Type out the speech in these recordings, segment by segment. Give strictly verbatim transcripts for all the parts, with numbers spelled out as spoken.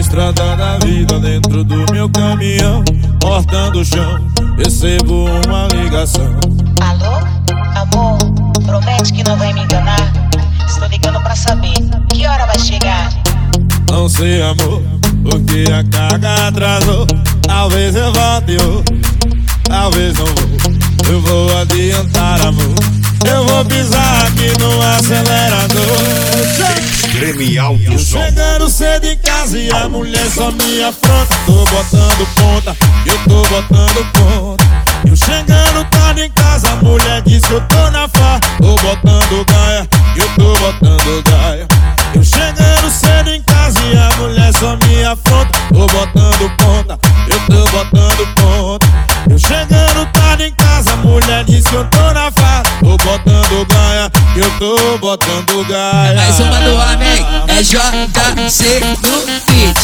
estrada da vida dentro do meu caminhão, cortando o chão, recebo uma ligação. Alô, amor, promete que não vai me enganar. Estou ligando pra saber que hora vai chegar. Não sei, amor, porque a carga atrasou. Talvez eu volte hoje, talvez não vou. Eu vou adiantar, amor, eu vou pisar aqui no acelerador. Extreme Alto Eu Som. chegando cedo em casa e a mulher só me afronta. Tô botando ponta, eu tô botando ponta. Eu chegando tarde em casa, a mulher diz que eu tô na farra. Tô botando gaia, eu tô botando gaia. Eu chegando cedo em casa e a mulher só me afronta. Tô botando ponta, eu tô botando ponta. Eu chegando tarde em casa, a mulher diz que eu tô na farra. Tô botando gaia, eu tô botando gaia. Mais uma do homem, é J C no beat.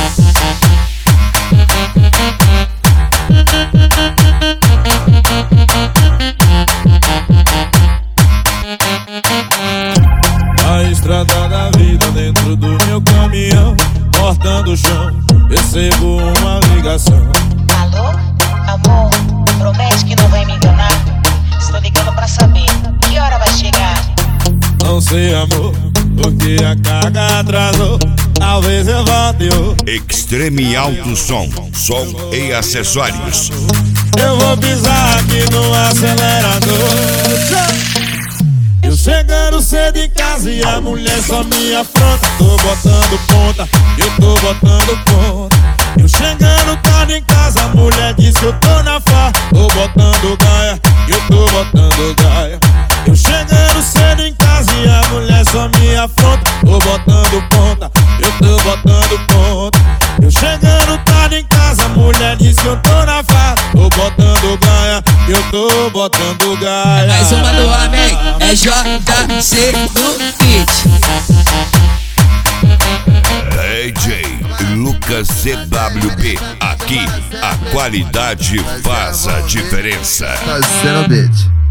A estrada da vida dentro do meu caminhão, cortando o chão, recebo uma ligação. Alô, amor, promete que não vai me enganar. Estou ligando pra saber que hora vai chegar. Não sei, amor, porque a carga atrasou. Talvez eu volte hoje. Extreme Alto Som. Som e acessórios. Eu vou pisar aqui no acelerador. Eu chegando cedo em casa e a mulher só me afronta. Tô botando ponta, eu tô botando ponta. Eu chegando tarde em casa, a mulher diz que eu tô na farra. Tô botando gaia, eu tô botando gaia. Eu chegando cedo em casa e a mulher só me afronta. Tô botando ponta, eu tô botando ponta. Eu chegando tarde em casa, a mulher diz que eu tô na farra. Tô botando gaia, eu tô botando gaia. Mais uma do homem, é J C no beat. D J Lucas C W B. Aqui a qualidade faz a diferença. Fazendo beat.